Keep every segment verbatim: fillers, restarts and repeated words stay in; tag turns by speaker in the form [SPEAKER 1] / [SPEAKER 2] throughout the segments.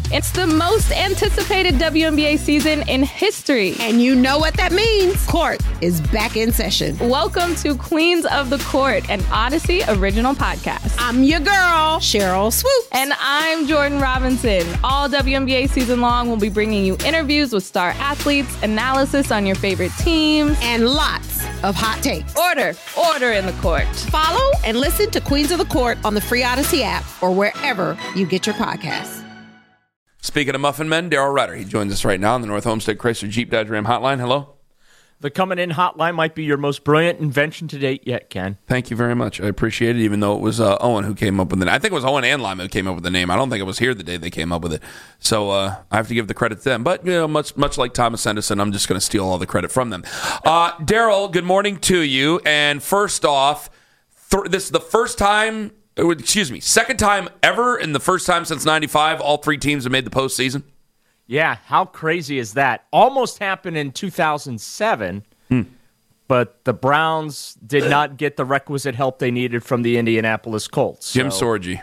[SPEAKER 1] It's the most anticipated W N B A season in history.
[SPEAKER 2] And you know what that means. Court is back in session.
[SPEAKER 1] Welcome to Queens of the Court, an Odyssey original podcast.
[SPEAKER 2] I'm your girl, Cheryl Swoop.
[SPEAKER 1] And I'm Jordan Robinson. All W N B A season long, we'll be bringing you interviews with star athletes, analysis on your favorite teams,
[SPEAKER 2] and lots of hot takes.
[SPEAKER 1] Order, order in the court.
[SPEAKER 2] Follow and listen to Queens of the Court on the free Odyssey app or wherever you get your podcasts.
[SPEAKER 3] Speaking of Muffin Men, Daryl Rutter. He joins us right now on the North Homestead Chrysler Jeep Dodge Ram hotline. Hello.
[SPEAKER 4] The coming in hotline might be your most brilliant invention to date yet, Ken.
[SPEAKER 3] Thank you very much. I appreciate it, even though it was uh, Owen who came up with it. I think it was Owen and Lyman who came up with the name. I don't think it was here the day they came up with it. So uh, I have to give the credit to them. But, you know, much much like Thomas Anderson, I'm just going to steal all the credit from them. Uh, Daryl, good morning to you. And first off, th- this is the first time... Excuse me, second time ever and the first time since ninety-five, all three teams have made the postseason?
[SPEAKER 4] Yeah, how crazy is that? Almost happened in two thousand seven, hmm. but the Browns did not get the requisite help they needed from the Indianapolis Colts.
[SPEAKER 3] Jim
[SPEAKER 4] so.
[SPEAKER 3] Sorgi.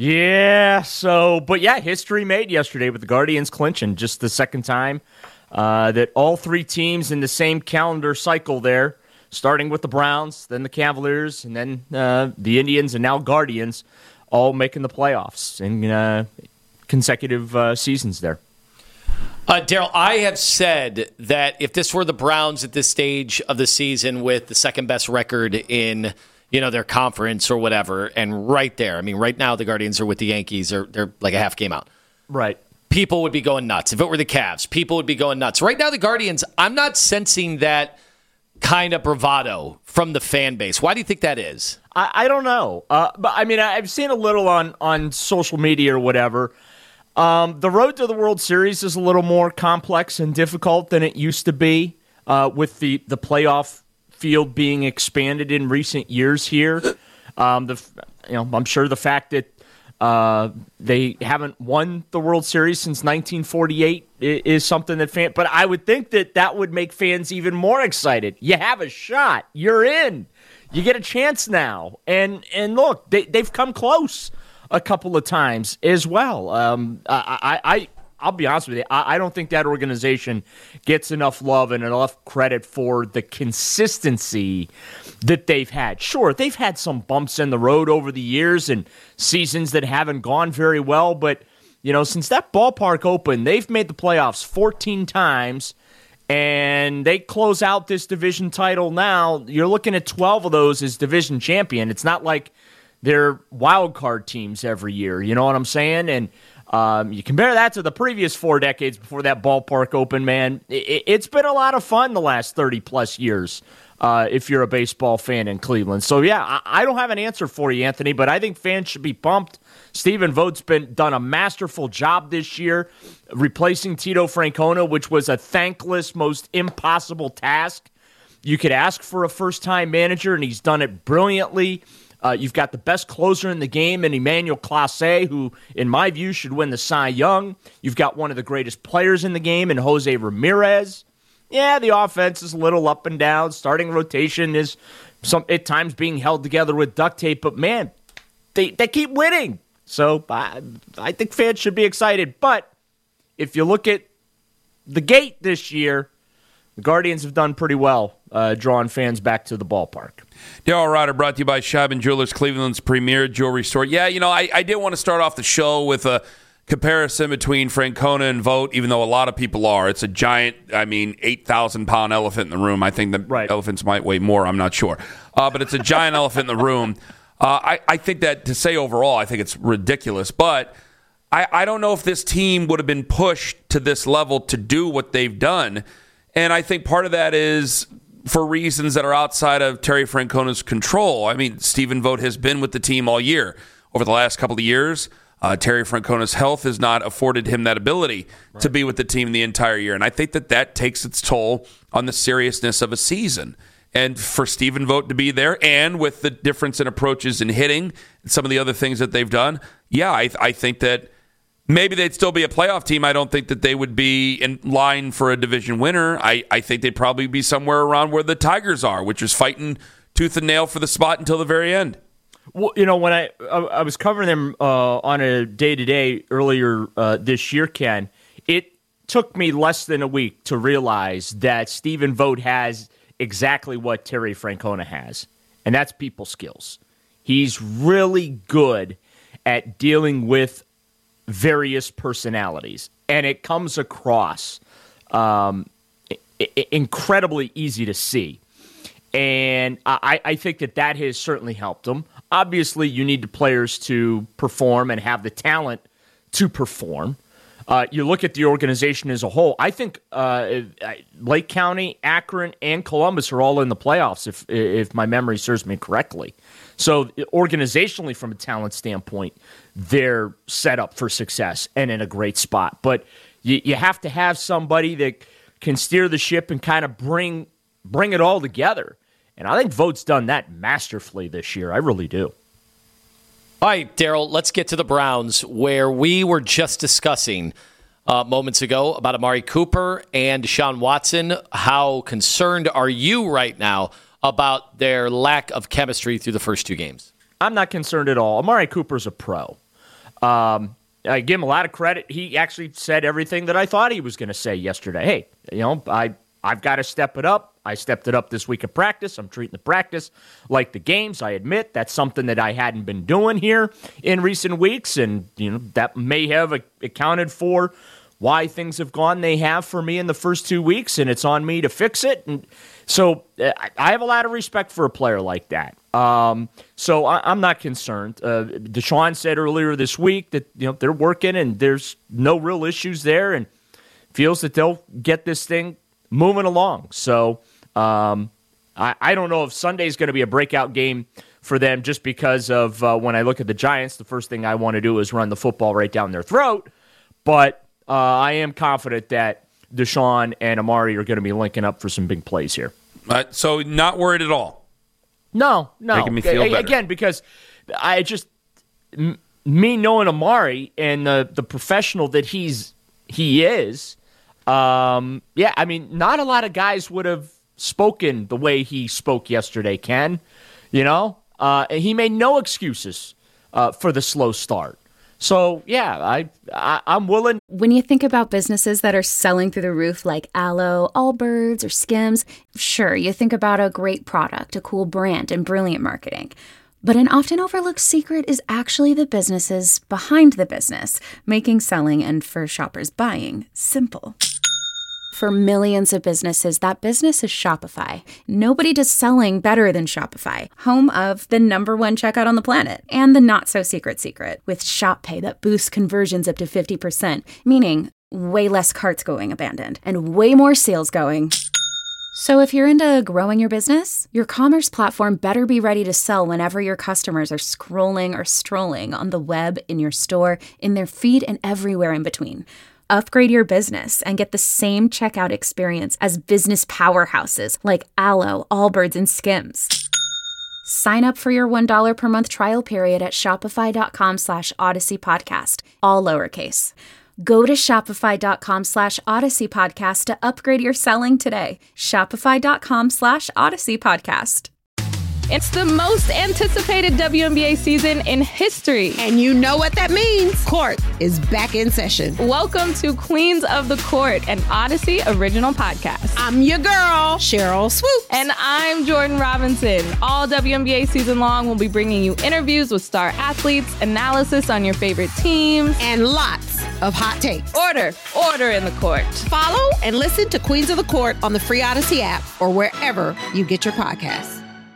[SPEAKER 4] Yeah, so, but yeah, history made yesterday with the Guardians clinching just the second time uh, that all three teams in the same calendar cycle there, starting with the Browns, then the Cavaliers, and then uh, the Indians, and now Guardians, all making the playoffs in uh, consecutive uh, seasons there.
[SPEAKER 5] Uh, Daryl, I have said that if this were the Browns at this stage of the season with the second best record in, you know, their conference or whatever, and right there, I mean, right now the Guardians are with the Yankees, they're, they're like a half game out.
[SPEAKER 4] Right.
[SPEAKER 5] People would be going nuts. If it were the Cavs, people would be going nuts. Right now the Guardians, I'm not sensing that kind of bravado from the fan base. Why do you think that is?
[SPEAKER 4] I, I don't know. Uh, but I mean, I've seen a little on, on social media or whatever. Um, the road to the World Series is a little more complex and difficult than it used to be uh, with the, the playoff field being expanded in recent years here. Um, the you know, I'm sure the fact that Uh, they haven't won the World Series since nineteen forty-eight is something that fans, but I would think that that would make fans even more excited. You have a shot. You're in. You get a chance now. And and look, they, they've come close a couple of times as well. Um, I, I, I, I'll be honest with you. I, I don't think that organization gets enough love and enough credit for the consistency that they've had. Sure, they've had some bumps in the road over the years and seasons that haven't gone very well, but you know, since that ballpark opened, they've made the playoffs fourteen times, and they close out this division title now. You're looking at twelve of those as division champion. It's not like they're wild card teams every year. You know what I'm saying? And Um, you compare that to the previous four decades before that ballpark opened, man. It, it's been a lot of fun the last thirty-plus years uh, if you're a baseball fan in Cleveland. So, yeah, I, I don't have an answer for you, Anthony, but I think fans should be pumped. Stephen Vogt's been done a masterful job this year replacing Tito Francona, which was a thankless, most impossible task. You could ask for a first-time manager, and he's done it brilliantly. Uh, you've got the best closer in the game in Emmanuel Clase, who, in my view, should win the Cy Young. You've got one of the greatest players in the game in Jose Ramirez. Yeah, the offense is a little up and down. Starting rotation is some at times being held together with duct tape, but man, they, they keep winning. So I, I think fans should be excited. But if you look at the gate this year, the Guardians have done pretty well uh, drawing fans back to the ballpark.
[SPEAKER 3] Daryl Rutter brought to you by Scheibin Jewelers, Cleveland's premier jewelry store. Yeah, you know, I, I did want to start off the show with a comparison between Francona and Vogt, even though a lot of people are. It's a giant, I mean, eight thousand pound elephant in the room. I think the right. elephants might weigh more. I'm not sure. Uh, but it's a giant elephant in the room. Uh, I, I think that to say overall, I think it's ridiculous. But I, I don't know if this team would have been pushed to this level to do what they've done. And I think part of that is for reasons that are outside of Terry Francona's control. I mean, Stephen Vogt has been with the team all year. Over the last couple of years, uh, Terry Francona's health has not afforded him that ability right. to be with the team the entire year. And I think that that takes its toll on the seriousness of a season. And for Stephen Vogt to be there, and with the difference in approaches in hitting, and some of the other things that they've done, yeah, I, I think that maybe they'd still be a playoff team. I don't think that they would be in line for a division winner. I, I think they'd probably be somewhere around where the Tigers are, which is fighting tooth and nail for the spot until the very end.
[SPEAKER 4] Well, you know, when I I, I was covering them uh, on a day-to-day earlier uh, this year, Ken, it took me less than a week to realize that Stephen Vogt has exactly what Terry Francona has, and that's people skills. He's really good at dealing with various personalities, and it comes across um, I- incredibly easy to see. And I, I think that that has certainly helped him. Obviously, you need the players to perform and have the talent to perform. Uh, you look at the organization as a whole. I think uh, Lake County, Akron, and Columbus are all in the playoffs, if if my memory serves me correctly. So organizationally, from a talent standpoint, they're set up for success and in a great spot. But you, you have to have somebody that can steer the ship and kind of bring bring it all together. And I think Vogt's done that masterfully this year. I really do.
[SPEAKER 5] All right, Daryl, let's get to the Browns, where we were just discussing uh, moments ago about Amari Cooper and Deshaun Watson. How concerned are you right now about their lack of chemistry through the first two games?
[SPEAKER 4] I'm not concerned at all. Amari Cooper's a pro. Um, I give him a lot of credit. He actually said everything that I thought he was going to say yesterday. Hey, you know, I, I've got to step it up. I stepped it up this week of practice. I'm treating the practice like the games. I admit that's something that I hadn't been doing here in recent weeks, and you know that may have accounted for why things have gone they have for me in the first two weeks, and it's on me to fix it. And so uh, I have a lot of respect for a player like that. Um, so I, I'm not concerned. Uh, Deshaun said earlier this week that you know they're working and there's no real issues there, and feels that they'll get this thing moving along. So um, I, I don't know if Sunday's going to be a breakout game for them just because of uh, when I look at the Giants, the first thing I want to do is run the football right down their throat. But uh, I am confident that Deshaun and Amari are going to be linking up for some big plays here.
[SPEAKER 3] Uh, so not worried at all?
[SPEAKER 4] No, no.
[SPEAKER 3] Making me feel better.
[SPEAKER 4] Again, because I just, m- me knowing Amari and the, the professional that he's he is, Um, yeah, I mean, not a lot of guys would have spoken the way he spoke yesterday, Ken. You know, uh, and he made no excuses uh, for the slow start. So, yeah, I, I, I'm willing.
[SPEAKER 6] When you think about businesses that are selling through the roof like Aloe, Allbirds, or Skims, sure, you think about a great product, a cool brand, and brilliant marketing. But an often overlooked secret is actually the businesses behind the business, making selling and, for shoppers, buying simple. For millions of businesses, that business is Shopify. Nobody does selling better than Shopify, home of the number one checkout on the planet and the not-so-secret secret with Shop Pay that boosts conversions up to fifty percent, meaning way less carts going abandoned and way more sales going. So if you're into growing your business, your commerce platform better be ready to sell whenever your customers are scrolling or strolling on the web, in your store, in their feed, and everywhere in between. Upgrade your business and get the same checkout experience as business powerhouses like Aloe, Allbirds, and Skims. Sign up for your one dollar per month trial period at shopify.com slash Odyssey Podcast, all lowercase. Go to shopify.com slash Odyssey Podcast to upgrade your selling today. Shopify.com slash Odyssey Podcast.
[SPEAKER 1] It's the most anticipated W N B A season in history.
[SPEAKER 2] And you know what that means. Court is back in session.
[SPEAKER 1] Welcome to Queens of the Court, an Odyssey original podcast.
[SPEAKER 2] I'm your girl, Cheryl Swoop.
[SPEAKER 1] And I'm Jordan Robinson. All W N B A season long, we'll be bringing you interviews with star athletes, analysis on your favorite teams,
[SPEAKER 2] and lots of hot takes.
[SPEAKER 1] Order, order in the court.
[SPEAKER 2] Follow and listen to Queens of the Court on the free Odyssey app or wherever you get your podcasts.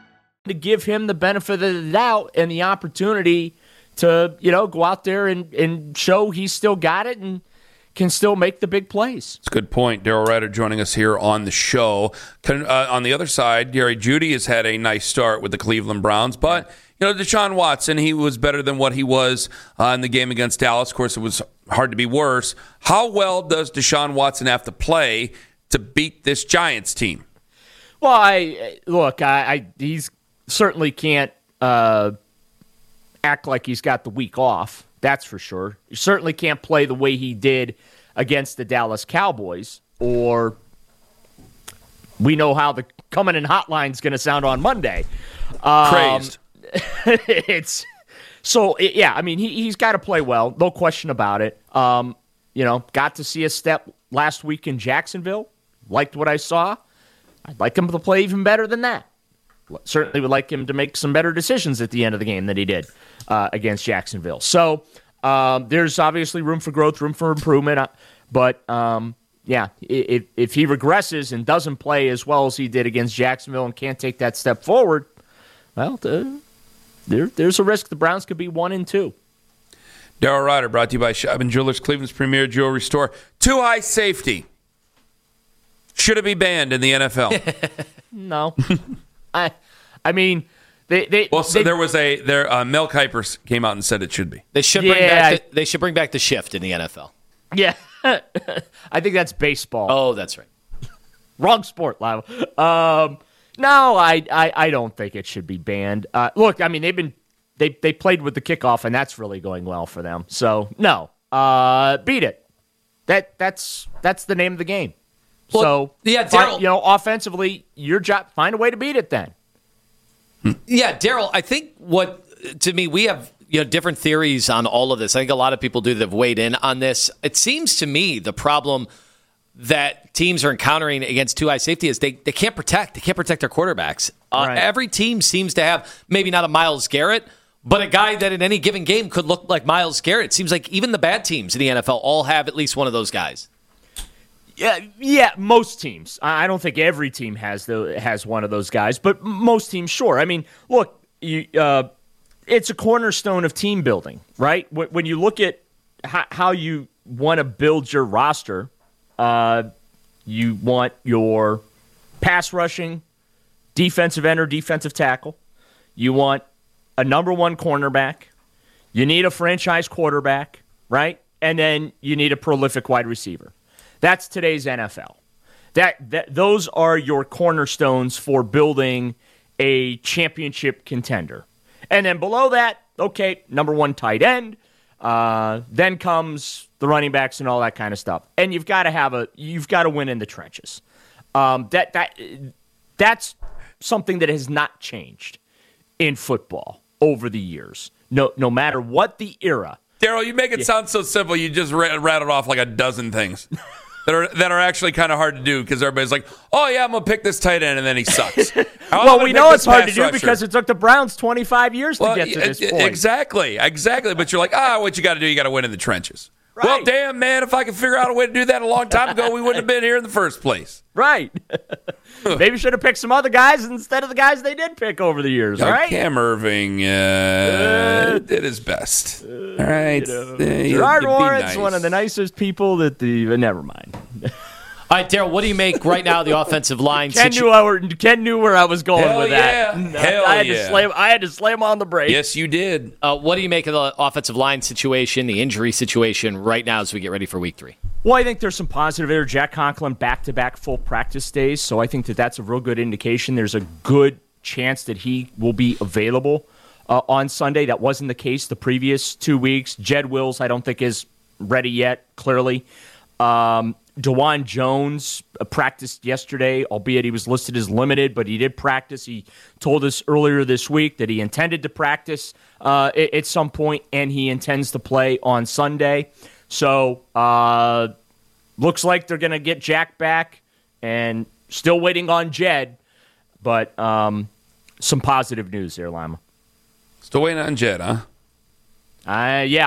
[SPEAKER 4] To give him the benefit of the doubt and the opportunity to, you know, go out there and, and show he's still got it and can still make the big plays.
[SPEAKER 3] It's a good point. Daryl Ryder joining us here on the show. Can, uh, on the other side, Gary Judy has had a nice start with the Cleveland Browns, but, you know, Deshaun Watson, he was better than what he was uh, in the game against Dallas. Of course, it was hard to be worse. How well does Deshaun Watson have to play to beat this Giants team?
[SPEAKER 4] Well, I look, I, I he's certainly can't uh, act like he's got the week off. That's for sure. He certainly can't play the way he did against the Dallas Cowboys, or we know how the coming in hotline is going to sound on Monday. Um,
[SPEAKER 3] Crazed.
[SPEAKER 4] it's so it, yeah. I mean, he he's got to play well, no question about it. Um, you know, got to see a step last week in Jacksonville. Liked what I saw. I'd like him to play even better than that. Certainly would like him to make some better decisions at the end of the game than he did uh, against Jacksonville. So um, there's obviously room for growth, room for improvement. But um, yeah, if if he regresses and doesn't play as well as he did against Jacksonville and can't take that step forward, well, uh, there there's a risk the Browns could be one and two.
[SPEAKER 3] Daryl Ryder, brought to you by Schaub Jewelers, Cleveland's premier jewelry store. Too high safety. Should it be banned in the N F L?
[SPEAKER 4] No. I I mean, they... they
[SPEAKER 3] well, so
[SPEAKER 4] they,
[SPEAKER 3] there was a... there. Uh, Mel Kiper came out and said it should be.
[SPEAKER 5] They should bring
[SPEAKER 4] Yeah,
[SPEAKER 5] back the, They should bring back the shift in the N F L.
[SPEAKER 4] Yeah. I think that's baseball.
[SPEAKER 5] Oh, that's right.
[SPEAKER 4] Wrong sport, Lyle. Um, no, I, I, I don't think it should be banned. Uh, look, I mean, they've been they they played with the kickoff, and that's really going well for them. So no, uh, beat it. That that's that's the name of the game.
[SPEAKER 5] Well,
[SPEAKER 4] so
[SPEAKER 5] yeah,
[SPEAKER 4] find,
[SPEAKER 5] Daryl,
[SPEAKER 4] you know, offensively, your job, find a way to beat it. Then,
[SPEAKER 5] yeah, Daryl. I think what to me we have. You know, different theories on all of this. I think a lot of people do that have weighed in on this. It seems to me the problem that teams are encountering against two high safety is they, they can't protect. They can't protect their quarterbacks. Uh,
[SPEAKER 4] Right.
[SPEAKER 5] Every team seems to have maybe not a Myles Garrett, but a guy that in any given game could look like Myles Garrett. It seems like even the bad teams in the N F L all have at least one of those guys.
[SPEAKER 4] yeah, yeah, most teams. I I don't think every team has the has one of those guys, but most teams, sure. I mean, look, you. Uh, It's a cornerstone of team building, right? When you look at how you want to build your roster, uh, you want your pass rushing, defensive end or defensive tackle. You want a number one cornerback. You need a franchise quarterback, right? And then you need a prolific wide receiver. That's today's N F L. That, that those are your cornerstones for building a championship contender. And then below that, okay, number one tight end. Uh, then comes the running backs and all that kind of stuff. And you've got to have a, you've got to win in the trenches. Um, that that that's something that has not changed in football over the years. No, no matter what the era.
[SPEAKER 3] Daryl, you make it
[SPEAKER 4] Yeah.
[SPEAKER 3] sound so simple. You just ra- rattled off like a dozen things that are that are actually kind of hard to do because everybody's like, "Oh yeah, I'm gonna pick this tight end," and then he sucks. Oh,
[SPEAKER 4] Well,
[SPEAKER 3] I'm
[SPEAKER 4] we
[SPEAKER 3] gonna
[SPEAKER 4] know
[SPEAKER 3] pick
[SPEAKER 4] it's
[SPEAKER 3] this
[SPEAKER 4] hard to
[SPEAKER 3] pass
[SPEAKER 4] do
[SPEAKER 3] rusher.
[SPEAKER 4] because it took the Browns twenty-five years
[SPEAKER 3] well,
[SPEAKER 4] to get to
[SPEAKER 3] e-
[SPEAKER 4] this
[SPEAKER 3] e-
[SPEAKER 4] point.
[SPEAKER 3] Exactly, exactly. But you're like, ah, what you got to do? You got to win in the trenches. Well,
[SPEAKER 4] Right.
[SPEAKER 3] damn, man, if I could figure out a way to do that a long time ago, we wouldn't have been here in the first place.
[SPEAKER 4] Right. Maybe should have picked some other guys instead of the guys they did pick over the years,
[SPEAKER 3] Now,
[SPEAKER 4] right?
[SPEAKER 3] Cam Irving uh, did his best. All right. Uh, you-
[SPEAKER 4] Gerard
[SPEAKER 3] you be
[SPEAKER 4] Warren's
[SPEAKER 3] nice.
[SPEAKER 4] one of the nicest people that the. Never mind.
[SPEAKER 5] All right, Daryl, what do you make right now of the offensive line?
[SPEAKER 4] Ken
[SPEAKER 5] situ-
[SPEAKER 4] knew, I were, Ken knew where I was going
[SPEAKER 3] Hell
[SPEAKER 4] with that.
[SPEAKER 3] yeah. Hell
[SPEAKER 4] I had
[SPEAKER 3] yeah.
[SPEAKER 4] to slam. I had to slam on the brake.
[SPEAKER 3] Yes, you did.
[SPEAKER 5] Uh, what do you make of the offensive line situation, the injury situation right now as we get ready for week three?
[SPEAKER 4] Well, I think there's some positive there. Jack Conklin back-to-back full practice days, so I think that that's a real good indication. There's a good chance that he will be available uh, on Sunday. That wasn't the case the previous two weeks. Jed Wills, I don't think, is ready yet, clearly. Um, DeJuan Jones uh, practiced yesterday, albeit he was listed as limited, but he did practice. He told us earlier this week that he intended to practice uh, at, at some point, and he intends to play on Sunday. So, uh, looks like they're going to get Jack back, and still waiting on Jed, but um, some positive news there, Lama.
[SPEAKER 3] Still waiting on Jed, huh?
[SPEAKER 4] Uh, yeah.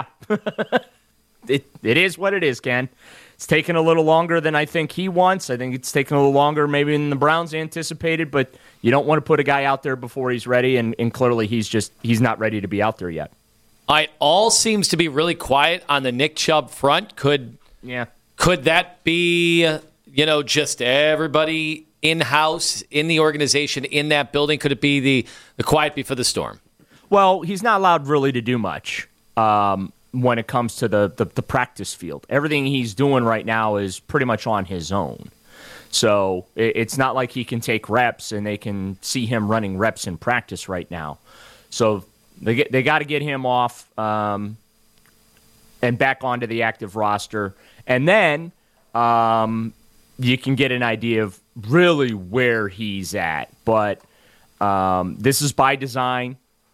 [SPEAKER 4] it It is what it is, Ken. It's taken a little longer than I think he wants. I think it's taken a little longer maybe than the Browns anticipated, but you don't want to put a guy out there before he's ready, and, and clearly he's just he's not ready to be out there yet.
[SPEAKER 5] All right, all seems to be really quiet on the Nick Chubb front. Could
[SPEAKER 4] Yeah.
[SPEAKER 5] could that be, you know, just everybody in-house, in the organization, in that building? Could it be the, the quiet before the storm?
[SPEAKER 4] Well, he's not allowed really to do much um, when it comes to the, the, the practice field. Everything he's doing right now is pretty much on his own. So it, it's not like he can take reps and they can see him running reps in practice right now. So they get, they got to get him off um, and back onto the active roster. And then um, you can get an idea of really where he's at. But um, this is by design.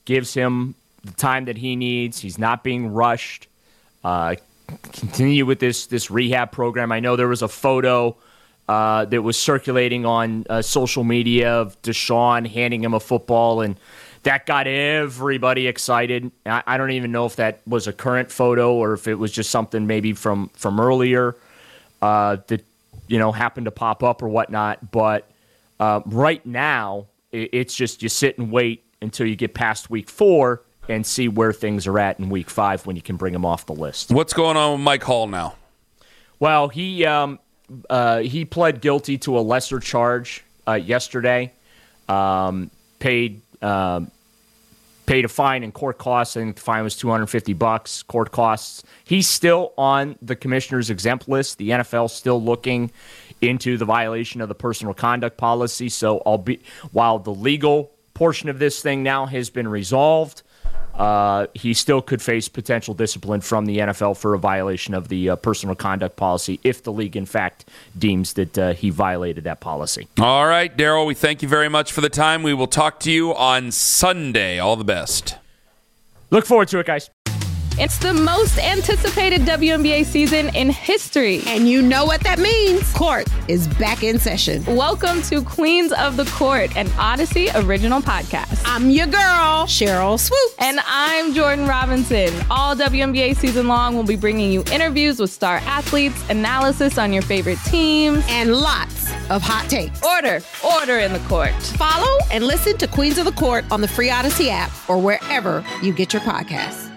[SPEAKER 4] gives him the time that he needs. He's not being rushed. Uh, continue with this this rehab program. I know there was a photo uh, that was circulating on uh, social media of Deshaun handing him a football, and that got everybody excited. I, I don't even know if that was a current photo or if it was just something maybe from from earlier uh, that you know happened to pop up or whatnot. But uh, right now, it, it's just you sit and wait until you get past week four and see where things are at in week five when you can bring him off the list.
[SPEAKER 3] What's going on with Mike Hall now?
[SPEAKER 4] Well, he um, uh, he pled guilty to a lesser charge uh, yesterday. Um, paid um, paid a fine and court costs. I think the fine was two hundred fifty bucks. Court costs. He's still on the commissioner's exempt list. The N F L still looking into the violation of the personal conduct policy. So, I'll be while the legal portion of this thing now has been resolved, Uh, he still could face potential discipline from the N F L for a violation of the uh, personal conduct policy if the league, in fact, deems that uh, he violated that policy.
[SPEAKER 3] All right, Daryl, we thank you very much for the time. We will talk to you on Sunday. All the best.
[SPEAKER 4] Look forward to it, guys.
[SPEAKER 1] It's the most anticipated W N B A season in history.
[SPEAKER 2] And you know what that means. Court is back in session.
[SPEAKER 1] Welcome to Queens of the Court, an Odyssey original podcast.
[SPEAKER 2] I'm your girl, Cheryl Swoop.
[SPEAKER 1] And I'm Jordan Robinson. All W N B A season long, we'll be bringing you interviews with star athletes, analysis on your favorite teams,
[SPEAKER 2] and lots of hot takes.
[SPEAKER 1] Order, order in the court.
[SPEAKER 2] Follow and listen to Queens of the Court on the free Odyssey app or wherever you get your podcasts.